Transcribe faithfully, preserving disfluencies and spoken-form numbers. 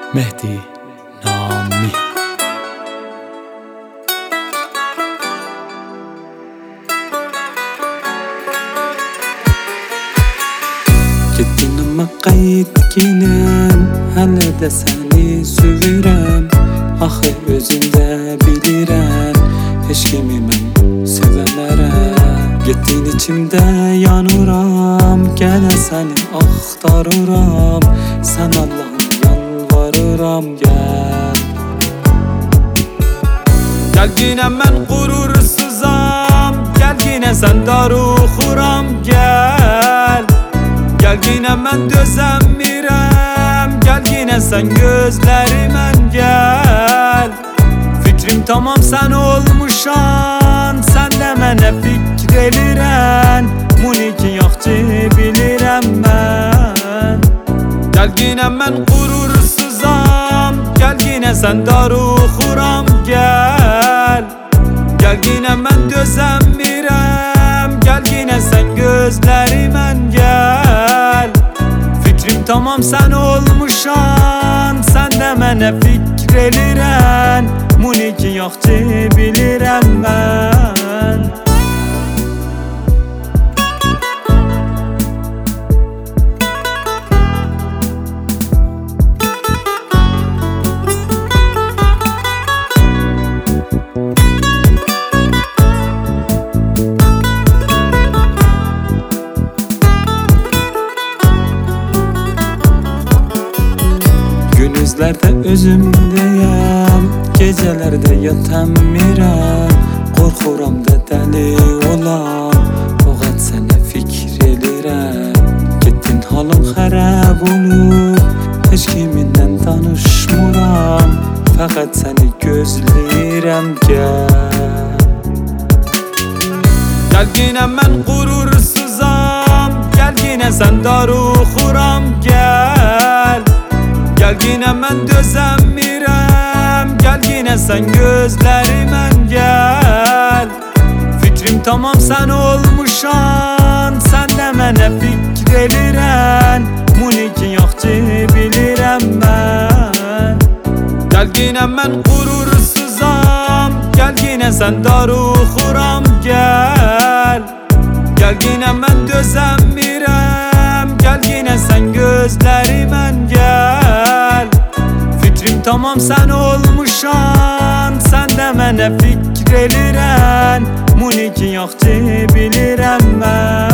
Mehdi Nami. Gittin ama qayıtginem, hələ də səni süvürəm. Axı özündə bilirəm, heç kimi mən sevəmərəm. Gittin içimdə yanıram, gələ səni axtarıram. Sən Allah'ım yalvarıram, gəl. Gəl yine mən qurursuzam, gəl yine sən darıxıram, gəl. Gəl yine mən dözəmirəm, gəl yine sən gözlərimən gəl. Fikrim tamam sən olmuşan, sən də mənə fikr elirən. Muniki yaxçı bilirəm mən. Gəl yine mən qurursuzam, gəl yine sən darıxıram, gəl. Gəl yine mən dözəmirəm, gəl yine sən gözlərimən gəl. Fikrim tamam sən olmuşan, sən də mənə fikr elirən. Muniki yaxçı bilirəm mən. Gündüzlərdə özümdəyəm, gecələrdə yatamıram. Qorxuram da dəli olan, fəqət sənə fikr elirəm. Getdin halım xərab olub, heç kiminlə danışmıram. Fəqət səni gözləyirəm, gəl. Gəl yine mən qurursuzam, gəl yine sən darıxıram, gəl. Gəl yine mən dözəmirəm, gəl yine sən gözlərimən gəl. Fikrim tamam sən olmuşan, sən də mənə fikr elirən. Muniki yaxçı bilirəm mən. Gəl yine mən qurursuzam, gəl yine sən darıxıram, gəl. Gəl yine mən dözəmirəm, gəl yine sən gözlərimən gəl. Fikrim tamam sən olmuşan, sən də mənə fikr elirən. Muniki yaxçı bilirəm mən.